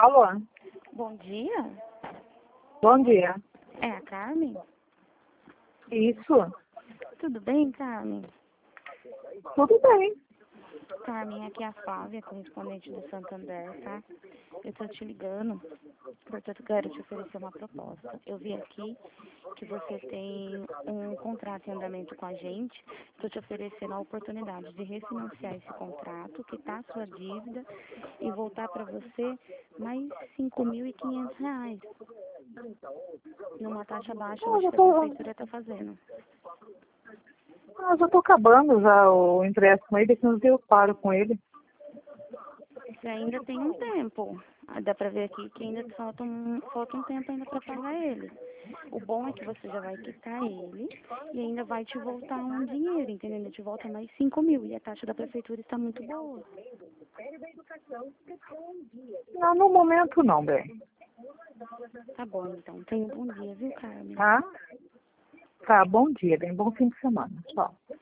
Alô? Bom dia. Bom dia. É a Carmen? Isso? Tudo bem, Carmen? Tudo bem. Carmen, aqui é a Flávia, correspondente do Santander, tá? Eu tô te ligando porque eu quero te oferecer uma proposta. Eu vi aqui que você tem um contrato em andamento com a gente. Estou te oferecendo a oportunidade de refinanciar esse contrato, quitar a sua dívida e voltar para você mais R$ 5.500, numa taxa baixa Eu hoje já que a tô, prefeitura está fazendo. eu já tô acabando já o empréstimo aí, daqui uns dias eu paro com ele. Você ainda tem um tempo. Dá pra ver aqui que ainda falta um tempo ainda para pagar ele. O bom é que você já vai quitar ele e ainda vai te voltar um dinheiro, entendeu? Ainda te volta mais 5.000 e a taxa da prefeitura está muito boa. Não, no momento não, bem. Tá bom, então. Tenha um bom dia, viu, Carmen? Tá? Tá, bom dia, bem. Bom fim de semana. Tchau.